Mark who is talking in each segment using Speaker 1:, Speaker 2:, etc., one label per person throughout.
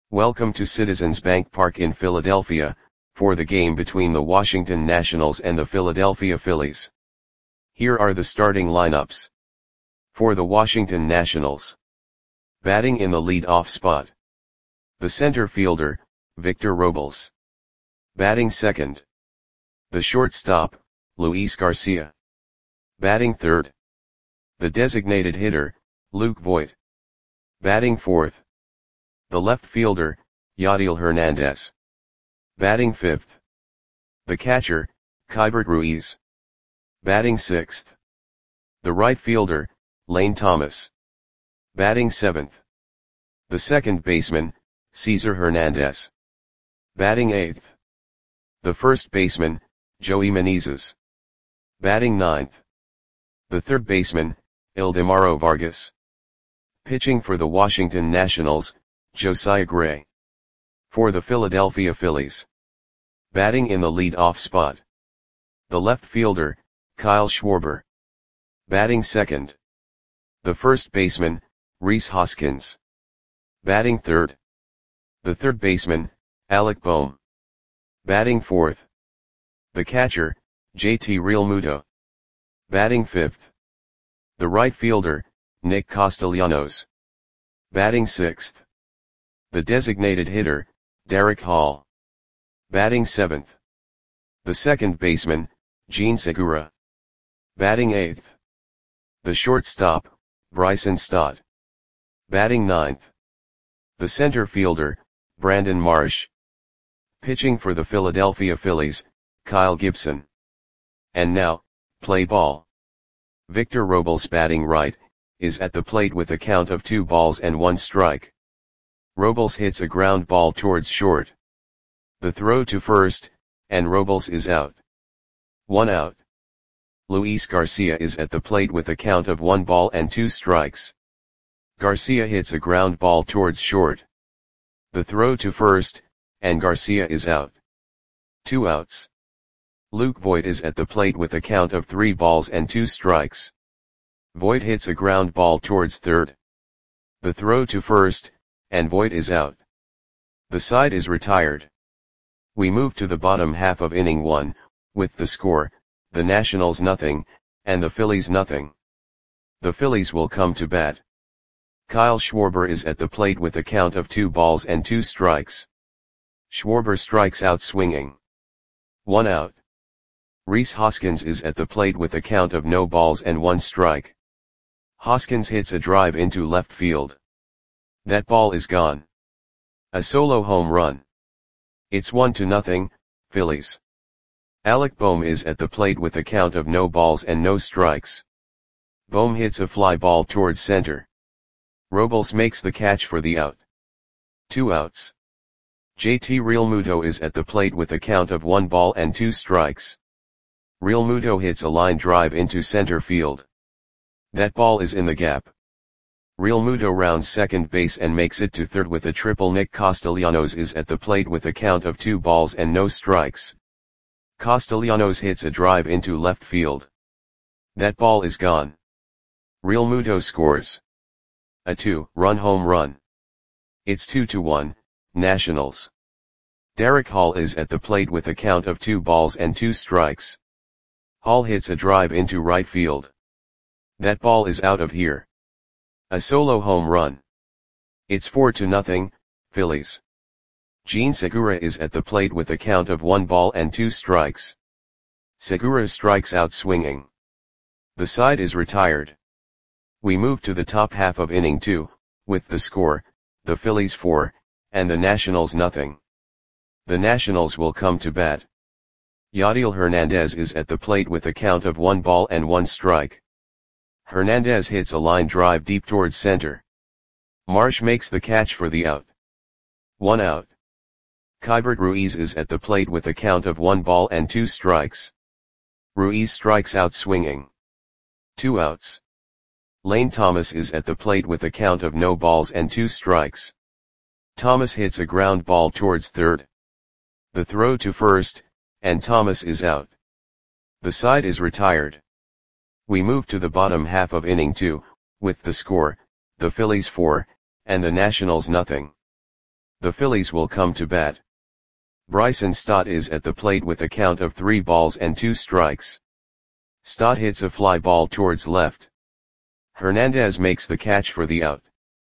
Speaker 1: Welcome to Citizens Bank Park in Philadelphia, for the game between the Washington Nationals and the Philadelphia Phillies. Here are the starting lineups. For the Washington Nationals. Batting in the lead-off spot. The center fielder, Victor Robles. Batting second. The shortstop, Luis Garcia. Batting third. The designated hitter, Luke Voit. Batting fourth. The left fielder, Yadiel Hernandez. Batting fifth. The catcher, Keibert Ruiz. Batting sixth. The right fielder, Lane Thomas. Batting seventh. The second baseman, Cesar Hernandez. Batting eighth. The first baseman, Joey Menezes. Batting ninth. The third baseman, Ildemaro Vargas. Pitching for the Washington Nationals, Josiah Gray. For the Philadelphia Phillies. Batting in the lead-off spot. The left fielder, Kyle Schwarber. Batting second. The first baseman, Rhys Hoskins. Batting third. The third baseman, Alec Bohm. Batting fourth. The catcher, JT Realmuto. Batting fifth. The right fielder, Nick Castellanos. Batting sixth. The designated hitter, Derek Hall. Batting seventh. The second baseman, Jean Segura. Batting eighth. The shortstop, Bryson Stott. Batting ninth. The center fielder, Brandon Marsh. Pitching for the Philadelphia Phillies, Kyle Gibson. And now, play ball. Victor Robles batting right, is at the plate with a count of 2-1 strike. Robles hits a ground ball towards short. The throw to first, and Robles is out. 1 out. Luis Garcia is at the plate with a count of 1-2 strikes. Garcia hits a ground ball towards short. The throw to first, and Garcia is out. 2 outs. Luke Voit is at the plate with a count of 3-2 strikes. Voit hits a ground ball towards third. The throw to first, and Voit is out. The side is retired. We move to the bottom half of inning 1, with the score, the Nationals nothing, and the Phillies nothing. The Phillies will come to bat. Kyle Schwarber is at the plate with a count of 2-2 strikes. Schwarber strikes out swinging. 1 out. Rhys Hoskins is at the plate with a count of 0-1 strike. Hoskins hits a drive into left field. That ball is gone. A solo home run. It's 1-0, Phillies. Alec Bohm is at the plate with a count of 0 strikes. Bohm hits a fly ball towards center. Robles makes the catch for the out. 2 outs. JT Realmuto is at the plate with a count of 1-2 strikes. Realmuto hits a line drive into center field. That ball is in the gap. Realmuto rounds second base and makes it to third with a triple. Nick Castellanos is at the plate with a count of 2 strikes. Castellanos hits a drive into left field. That ball is gone. Realmuto scores a 2-run home run. It's 2-1, Nationals. Derek Hall is at the plate with a count of 2 strikes. Hall hits a drive into right field. That ball is out of here. A solo home run. It's 4-0, Phillies. Jean Segura is at the plate with a count of 1-2 strikes. Segura strikes out swinging. The side is retired. We move to the top half of inning 2, with the score, the Phillies 4, and the Nationals nothing. The Nationals will come to bat. Yadiel Hernandez is at the plate with a count of 1-1 strike. Hernandez hits a line drive deep towards center. Marsh makes the catch for the out. 1 out. Keibert Ruiz is at the plate with a count of 1-2 strikes. Ruiz strikes out swinging. 2 outs. Lane Thomas is at the plate with a count of 0-2 strikes. Thomas hits a ground ball towards third. The throw to first, and Thomas is out. The side is retired. We move to the bottom half of inning 2, with the score, the Phillies 4, and the Nationals nothing. The Phillies will come to bat. Bryson Stott is at the plate with a count of 3 balls and 2 strikes. Stott hits a fly ball towards left. Hernandez makes the catch for the out.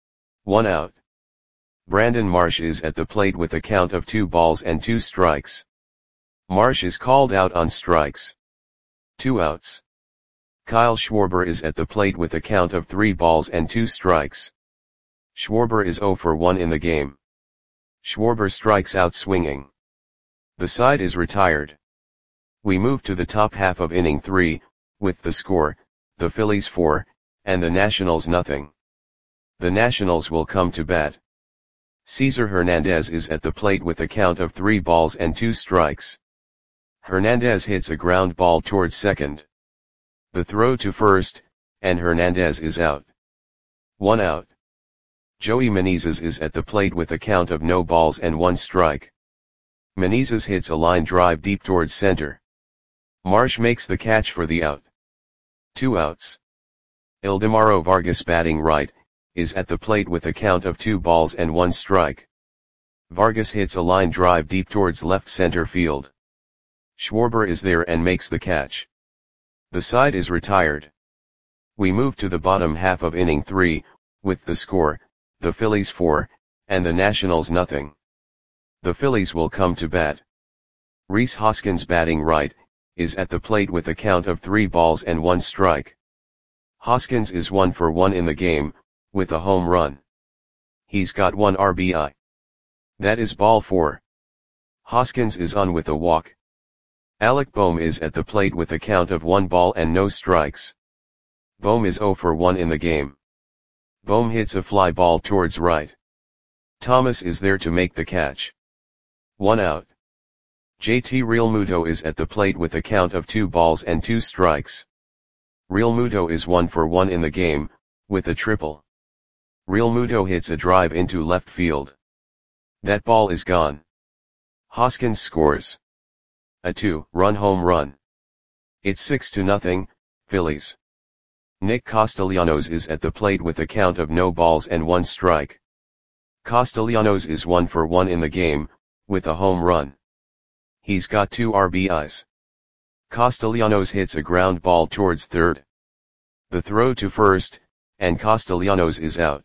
Speaker 1: 1 out. Brandon Marsh is at the plate with a count of 2 balls and 2 strikes. Marsh is called out on strikes. 2 outs. Kyle Schwarber is at the plate with a count of 3 balls and 2 strikes. Schwarber is 0 for 1 in the game. Schwarber strikes out swinging. The side is retired. We move to the top half of inning 3, with the score, the Phillies 4, and the Nationals nothing. The Nationals will come to bat. Cesar Hernandez is at the plate with a count of 3 balls and 2 strikes. Hernandez hits a ground ball towards second. The throw to first, and Hernandez is out. 1 out. Joey Menezes is at the plate with a count of no balls and 1 strike. Menezes hits a line drive deep towards center. Marsh makes the catch for the out. 2 outs. Ildemaro Vargas, batting right, is at the plate with a count of 2 balls and 1 strike. Vargas hits a line drive deep towards left center field. Schwarber is there and makes the catch. The side is retired. We move to the bottom half of inning 3, with the score, the Phillies 4, and the Nationals nothing. The Phillies will come to bat. Rhys Hoskins, batting right, is at the plate with a count of 3 balls and 1 strike. Hoskins is 1 for 1 in the game, with a home run. He's got 1 RBI. That is ball 4. Hoskins is on with a walk. Alec Bohm is at the plate with a count of 1 ball and no strikes. Bohm is 0 for 1 in the game. Bohm hits a fly ball towards right. Thomas is there to make the catch. 1 out. JT Realmuto is at the plate with a count of 2 balls and 2 strikes. Realmuto is 1 for 1 in the game, with a triple. Realmuto hits a drive into left field. That ball is gone. Hoskins scores a 2-run home run. It's 6-0, Phillies. Nick Castellanos is at the plate with a count of no balls and 1 strike. Castellanos is 1 for 1 in the game, with a home run. He's got 2 RBIs. Castellanos hits a ground ball towards third. The throw to first, and Castellanos is out.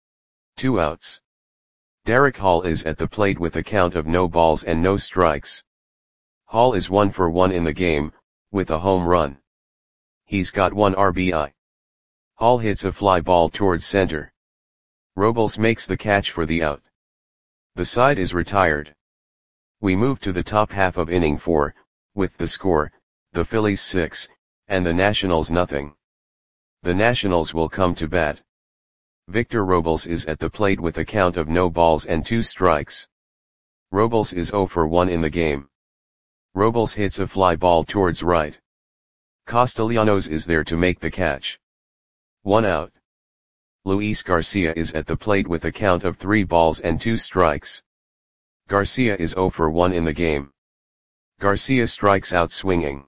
Speaker 1: 2 outs. Derek Hall is at the plate with a count of no balls and no strikes. Hall is 1 for 1 in the game, with a home run. He's got 1 RBI. Hall hits a fly ball towards center. Robles makes the catch for the out. The side is retired. We move to the top half of inning 4, with the score, the Phillies 6, and the Nationals nothing. The Nationals will come to bat. Victor Robles is at the plate with a count of no balls and 2 strikes. Robles is 0 for 1 in the game. Robles hits a fly ball towards right. Castellanos is there to make the catch. 1 out. Luis Garcia is at the plate with a count of 3 balls and 2 strikes. Garcia is 0 for 1 in the game. Garcia strikes out swinging.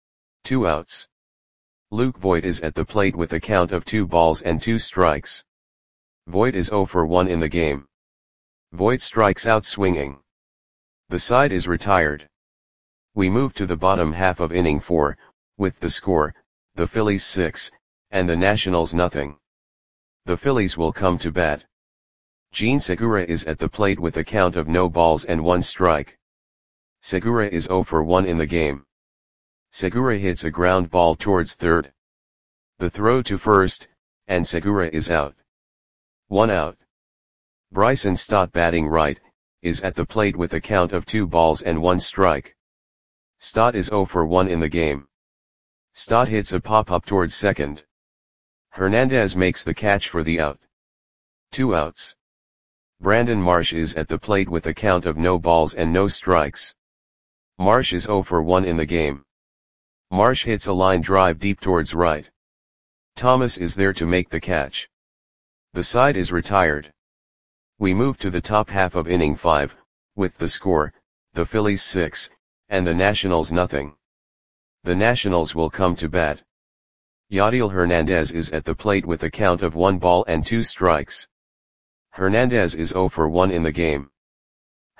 Speaker 1: 2 outs. Luke Voit is at the plate with a count of 2 balls and 2 strikes. Voit is 0 for 1 in the game. Voit strikes out swinging. The side is retired. We move to the bottom half of inning 4, with the score, the Phillies 6, and the Nationals nothing. The Phillies will come to bat. Jean Segura is at the plate with a count of no balls and 1 strike. Segura is 0 for 1 in the game. Segura hits a ground ball towards third. The throw to first, and Segura is out. 1 out. Bryson Stott, batting right, is at the plate with a count of 2 balls and 1 strike. Stott is 0 for 1 in the game. Stott hits a pop-up towards second. Hernandez makes the catch for the out. 2 outs. Brandon Marsh is at the plate with a count of no balls and no strikes. Marsh is 0 for 1 in the game. Marsh hits a line drive deep towards right. Thomas is there to make the catch. The side is retired. We move to the top half of inning 5, with the score, the Phillies 6, and the Nationals nothing. The Nationals will come to bat. Yadiel Hernandez is at the plate with a count of 1 ball and 2 strikes. Hernandez is 0 for 1 in the game.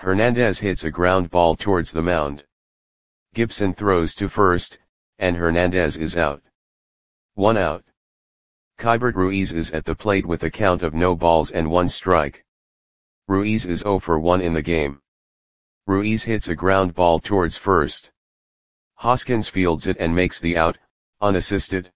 Speaker 1: Hernandez hits a ground ball towards the mound. Gibson throws to first, and Hernandez is out. 1 out. Keibert Ruiz is at the plate with a count of no balls and 1 strike. Ruiz is 0 for 1 in the game. Ruiz hits a ground ball towards first. Hoskins fields it and makes the out, unassisted.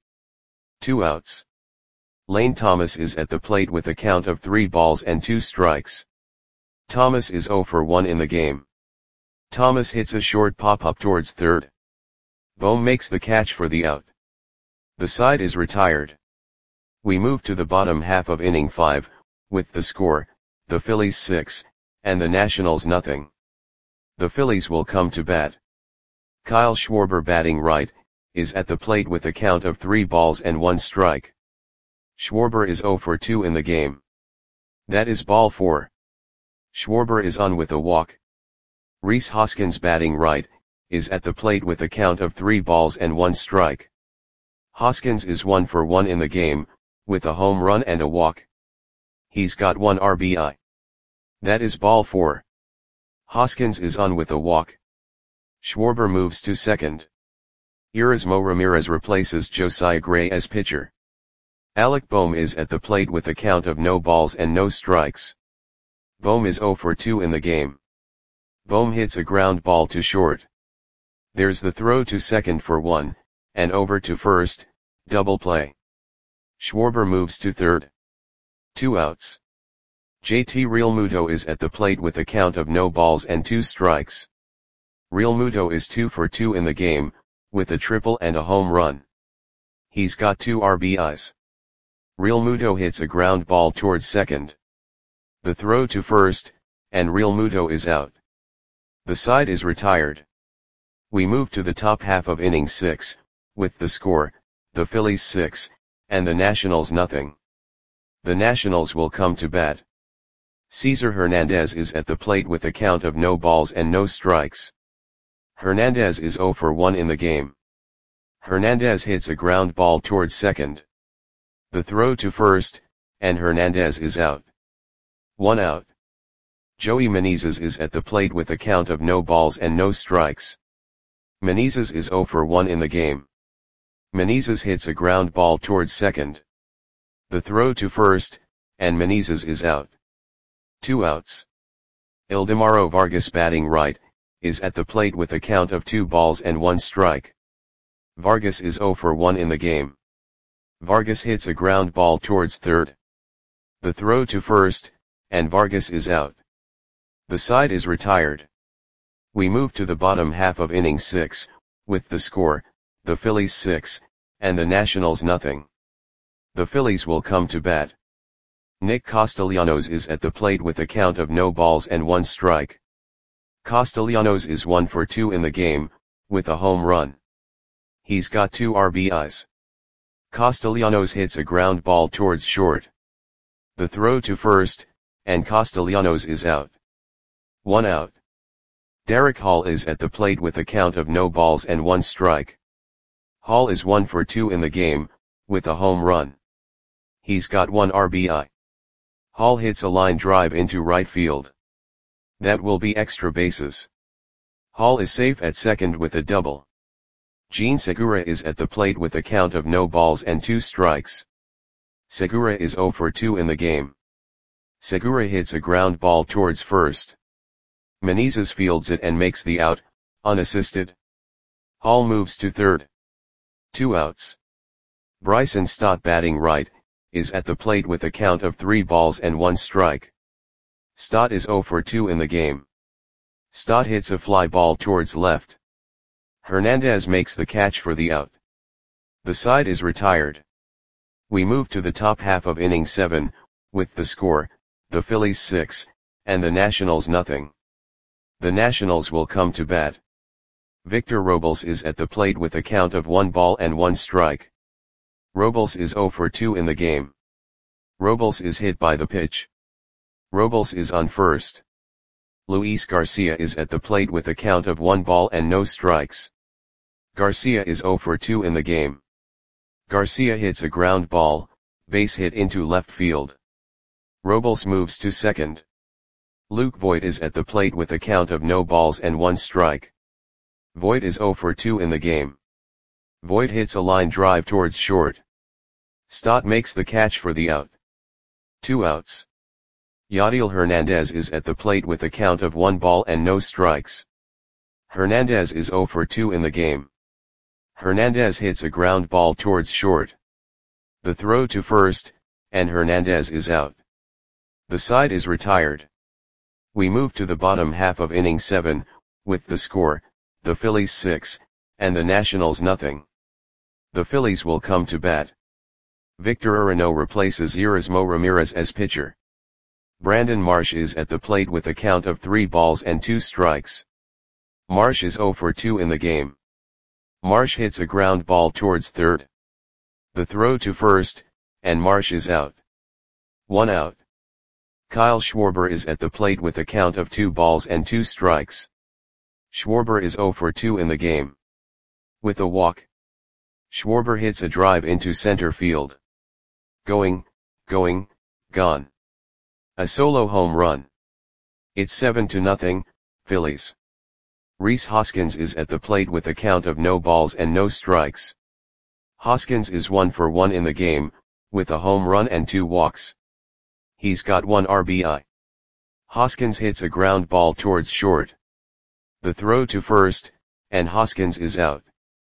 Speaker 1: 2 outs. Lane Thomas is at the plate with a count of 3 balls and 2 strikes. Thomas is 0 for 1 in the game. Thomas hits a short pop-up towards third. Bohm makes the catch for the out. The side is retired. We move to the bottom half of inning 5, with the score, the Phillies 6, and the Nationals nothing. The Phillies will come to bat. Kyle Schwarber batting right, is at the plate with a count of 3 balls and 1 strike. Schwarber is 0 for 2 in the game. That is ball 4. Schwarber is on with a walk. Rhys Hoskins batting right, is at the plate with a count of 3 balls and 1 strike. Hoskins is 1 for 1 in the game, with a home run and a walk. He's got 1 RBI. That is ball 4. Hoskins is on with a walk. Schwarber moves to second. Erasmo Ramirez replaces Josiah Gray as pitcher. Alec Bohm is at the plate with a count of no balls and no strikes. Bohm is 0 for 2 in the game. Bohm hits a ground ball to short. There's the throw to second for 1, and over to first, double play. Schwarber moves to third. 2 outs. JT Realmuto is at the plate with a count of no balls and 2 strikes. Realmuto is 2 for 2 in the game, with a triple and a home run. He's got 2 RBIs. Realmuto hits a ground ball towards second. The throw to first, and Realmuto is out. The side is retired. We move to the top half of inning 6, with the score, the Phillies 6, and the Nationals nothing. The Nationals will come to bat. Cesar Hernandez is at the plate with a count of no balls and no strikes. Hernandez is 0 for 1 in the game. Hernandez hits a ground ball towards second. The throw to first, and Hernandez is out. 1 out. Joey Menezes is at the plate with a count of no balls and no strikes. Menezes is 0 for 1 in the game. Menezes hits a ground ball towards second. The throw to first, and Menezes is out. 2 outs. Ildemaro Vargas batting right, is at the plate with a count of 2 balls and 1 strike. Vargas is 0 for 1 in the game. Vargas hits a ground ball towards third. The throw to first, and Vargas is out. The side is retired. We move to the bottom half of inning 6, with the score, the Phillies 6, and the Nationals nothing. The Phillies will come to bat. Nick Castellanos is at the plate with a count of no balls and 1 strike. Castellanos is 1 for 2 in the game, with a home run. He's got 2 RBIs. Castellanos hits a ground ball towards short. The throw to first, and Castellanos is out. 1 out. Derek Hall is at the plate with a count of no balls and 1 strike. Hall is 1 for 2 in the game, with a home run. He's got 1 RBI. Hall hits a line drive into right field. That will be extra bases. Hall is safe at second with a double. Jean Segura is at the plate with a count of no balls and 2 strikes. Segura is 0 for 2 in the game. Segura hits a ground ball towards first. Menezes fields it and makes the out, unassisted. Hall moves to third. 2 outs. Bryson Stott batting right, is at the plate with a count of 3 balls and 1 strike. Stott is 0 for 2 in the game. Stott hits a fly ball towards left. Hernandez makes the catch for the out. The side is retired. We move to the top half of inning 7, with the score, the Phillies 6, and the Nationals nothing. The Nationals will come to bat. Victor Robles is at the plate with a count of 1 ball and 1 strike. Robles is 0 for 2 in the game. Robles is hit by the pitch. Robles is on first. Luis Garcia is at the plate with a count of 1 ball and no strikes. Garcia is 0 for 2 in the game. Garcia hits a ground ball, base hit into left field. Robles moves to second. Luke Voit is at the plate with a count of no balls and 1 strike. Voit is 0 for 2 in the game. Voit hits a line drive towards short. Stott makes the catch for the out. 2 outs. Yadiel Hernandez is at the plate with a count of 1 ball and no strikes. Hernandez is 0 for 2 in the game. Hernandez hits a ground ball towards short. The throw to first, and Hernandez is out. The side is retired. We move to the bottom half of inning 7, with the score, the Phillies 6, and the Nationals nothing. The Phillies will come to bat. Victor Urano replaces Erasmo Ramirez as pitcher. Brandon Marsh is at the plate with a count of 3 balls and 2 strikes. Marsh is 0 for 2 in the game. Marsh hits a ground ball towards third. The throw to first, and Marsh is out. 1 out. Kyle Schwarber is at the plate with a count of 2 balls and 2 strikes. Schwarber is 0 for 2 in the game. With a walk, Schwarber hits a drive into center field. Going, gone. A solo home run. It's 7-0, Phillies. Rhys Hoskins is at the plate with a count of no balls and no strikes. Hoskins is 1 for 1 in the game, with a home run and 2 walks. He's got 1 RBI. Hoskins hits a ground ball towards short. The throw to first, and Hoskins is out.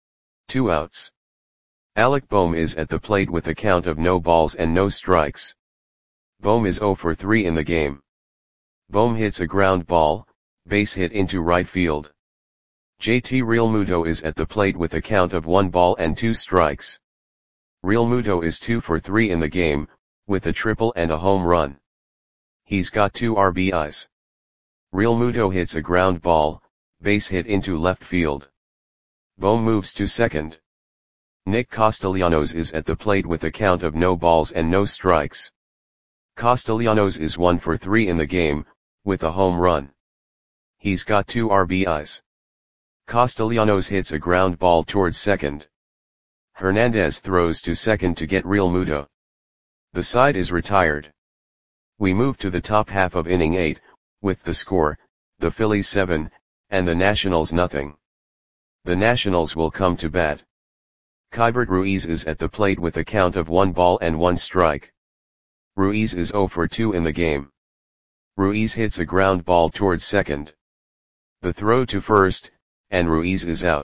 Speaker 1: 2 outs. Alec Bohm is at the plate with a count of no balls and no strikes. Bohm is 0 for 3 in the game. Bohm hits a ground ball, base hit into right field. JT Realmuto is at the plate with a count of 1 ball and 2 strikes. Realmuto is 2 for 3 in the game, with a triple and a home run. He's got 2 RBIs. Realmuto hits a ground ball, base hit into left field. Bohm moves to second. Nick Castellanos is at the plate with a count of no balls and no strikes. Castellanos is 1 for 3 in the game, with a home run. He's got 2 RBIs. Castellanos hits a ground ball towards second. Hernandez throws to second to get Realmuto. The side is retired. We move to the top half of inning 8, with the score, the Phillies 7, and the Nationals nothing. The Nationals will come to bat. Keibert Ruiz is at the plate with a count of 1 ball and 1 strike. Ruiz is 0 for 2 in the game. Ruiz hits a ground ball towards second. The throw to first, and Ruiz is out.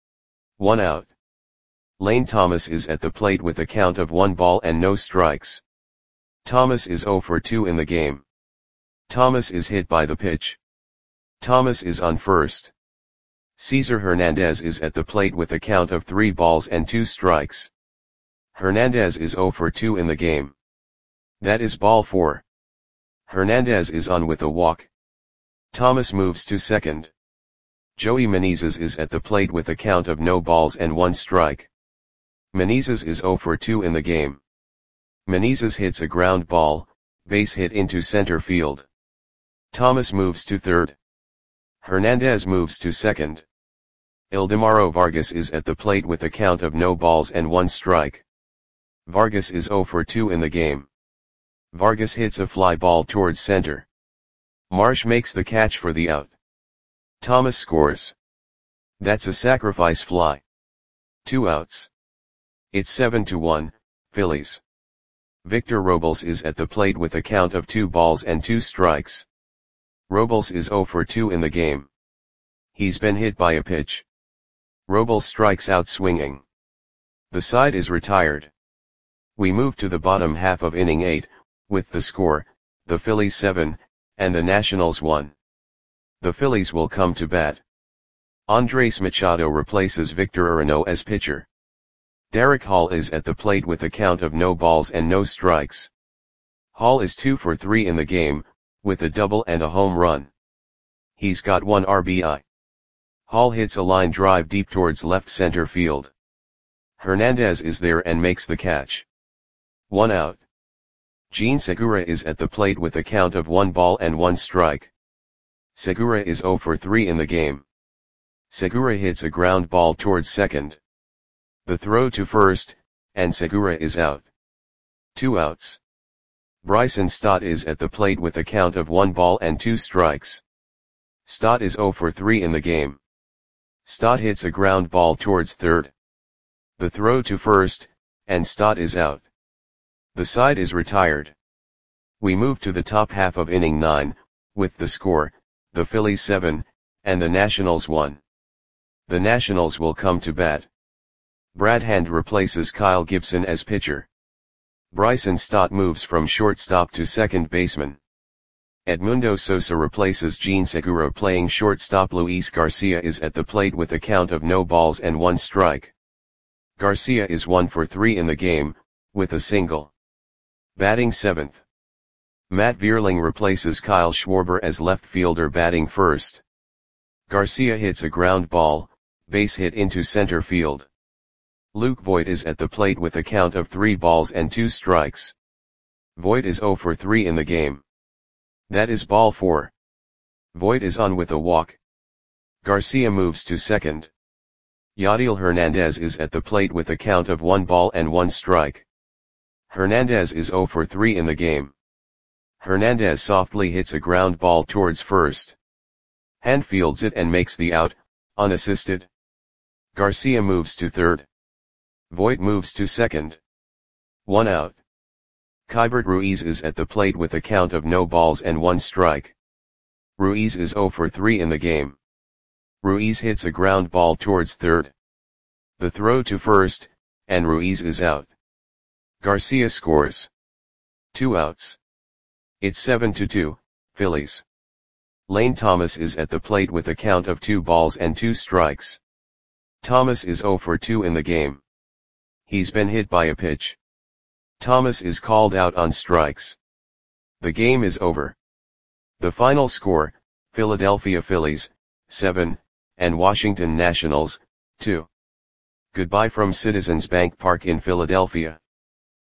Speaker 1: 1 out. Lane Thomas is at the plate with a count of 1 ball and no strikes. Thomas is 0 for 2 in the game. Thomas is hit by the pitch. Thomas is on first. Cesar Hernandez is at the plate with a count of 3 balls and 2 strikes. Hernandez is 0 for 2 in the game. That is ball 4. Hernandez is on with a walk. Thomas moves to second. Joey Menezes is at the plate with a count of no balls and 1 strike. Menezes is 0 for 2 in the game. Menezes hits a ground ball, base hit into center field. Thomas moves to third. Hernandez moves to second. Ildemaro Vargas is at the plate with a count of no balls and 1 strike. Vargas is 0 for 2 in the game. Vargas hits a fly ball towards center. Marsh makes the catch for the out. Thomas scores. That's a sacrifice fly. 2 outs. It's 7-1, Phillies. Victor Robles is at the plate with a count of 2 balls and 2 strikes. Robles is 0 for 2 in the game. He's been hit by a pitch. Robles strikes out swinging. The side is retired. We move to the bottom half of inning 8, with the score, the Phillies 7, and the Nationals 1. The Phillies will come to bat. Andres Machado replaces Victor Urano as pitcher. Derek Hall is at the plate with a count of no balls and no strikes. Hall is 2 for 3 in the game, with a double and a home run. He's got 1 RBI. Hall hits a line drive deep towards left center field. Hernandez is there and makes the catch. 1 out. Jean Segura is at the plate with a count of 1 ball and 1 strike. Segura is 0 for 3 in the game. Segura hits a ground ball towards second. The throw to first, and Segura is out. 2 outs. Bryson Stott is at the plate with a count of 1 ball and 2 strikes. Stott is 0 for 3 in the game. Stott hits a ground ball towards third. The throw to first, and Stott is out. The side is retired. We move to the top half of inning 9, with the score, the Phillies 7, and the Nationals 1. The Nationals will come to bat. Brad Hand replaces Kyle Gibson as pitcher. Bryson Stott moves from shortstop to second baseman. Edmundo Sosa replaces Gene Segura playing shortstop. Luis Garcia is at the plate with a count of no balls and 1 strike. Garcia is 1 for 3 in the game, with a single. Batting 7th. Matt Vierling replaces Kyle Schwarber as left fielder batting first. Garcia hits a ground ball, base hit into center field. Luke Voit is at the plate with a count of 3 balls and 2 strikes. Voit is 0 for 3 in the game. That is ball 4. Voit is on with a walk. Garcia moves to second. Yadiel Hernandez is at the plate with a count of 1 ball and 1 strike. Hernandez is 0 for 3 in the game. Hernandez softly hits a ground ball towards first. Hand fields it and makes the out, unassisted. Garcia moves to third. Voit moves to second. 1 out. Keibert Ruiz is at the plate with a count of no balls and 1 strike. Ruiz is 0 for 3 in the game. Ruiz hits a ground ball towards third. The throw to first, and Ruiz is out. Garcia scores. 2 outs. It's 7-2, Phillies. Lane Thomas is at the plate with a count of 2 balls and 2 strikes. Thomas is 0 for 2 in the game. He's been hit by a pitch. Thomas is called out on strikes. The game is over. The final score, Philadelphia Phillies, 7, and Washington Nationals, 2. Goodbye from Citizens Bank Park in Philadelphia.